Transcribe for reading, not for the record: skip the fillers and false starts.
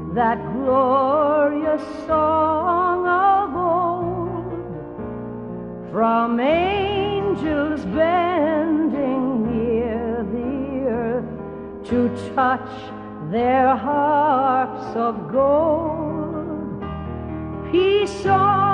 that glorious song of old, from angels bending near the earth to touch their harps of gold. Peace on